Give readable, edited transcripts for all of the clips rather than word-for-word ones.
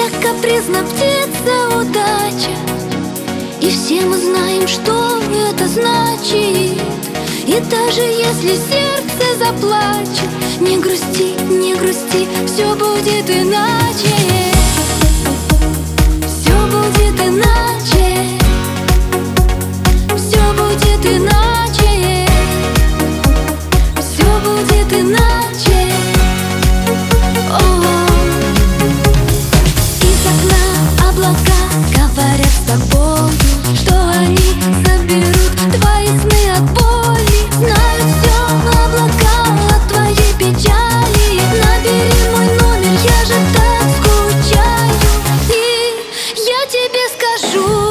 так капризна птица удача, и все мы знаем, что это значит. И даже если сердце заплачет, не грусти, не грусти, все будет иначе. Все будет иначе. Все будет иначе. Все будет иначе. Из окна облака говорят с тобою, что они заберут твои сны от боли. Знают все облака от твоей печали. Набери мой номер, я же так скучаю. И я тебе скажу,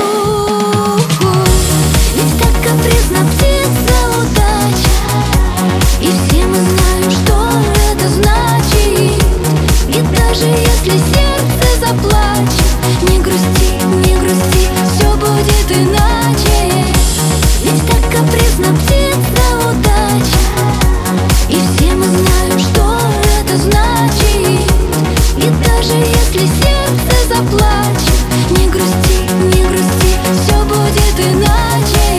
ведь так капризна птица удача, и все мы знаем, что это значит. И даже если сердце заплачет, не грусти, не грусти, все будет иначе. Ведь так капризна птица удача, и все мы знаем, что это значит. И даже если сердце заплачет, не грусти, не грусти, все будет иначе.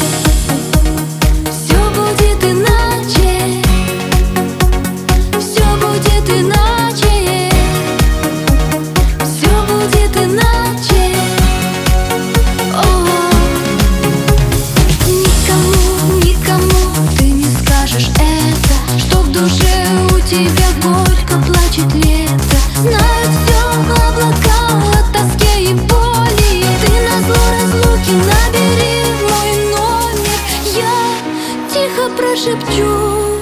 Все будет иначе. Все будет иначе. Все будет иначе. Никому, никому ты не скажешь это, что в душе у тебя горько плачет лето. Знают все облака от тоски и боли. Ты назло разлуки набери мой номер, я тихо прошепчу.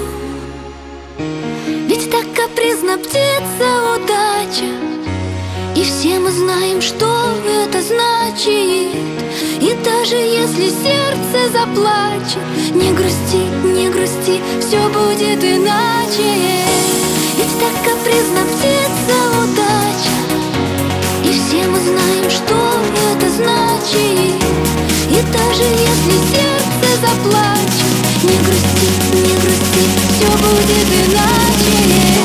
Ведь так капризна птица удача, и все мы знаем, что это значит. И даже если сердце заплачет, не грусти, не грусти, все будет иначе. Ведь так капризна птица удача, и все мы знаем, что это значит. И даже если сердце заплачет, не грусти, не грусти, все будет иначе.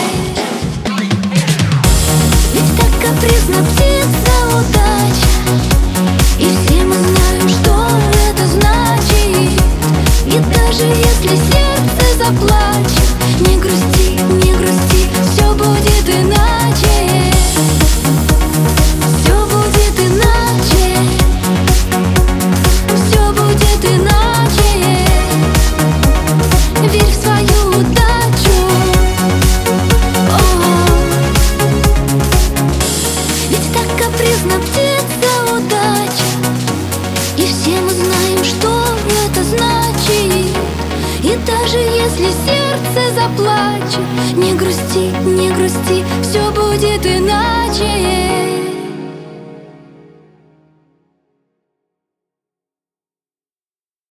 Ведь так капризна птица удача, и все мы знаем, что это значит. И даже если сердце заплачет, не грусти, не грусти, все будет иначе. Все будет иначе. Все будет иначе. Верь в свою удачу. Ведь так капризна птица удача, и все мы знаем, что это значит. И даже если сердце заплачет, не грусти, не грусти, все будет иначе.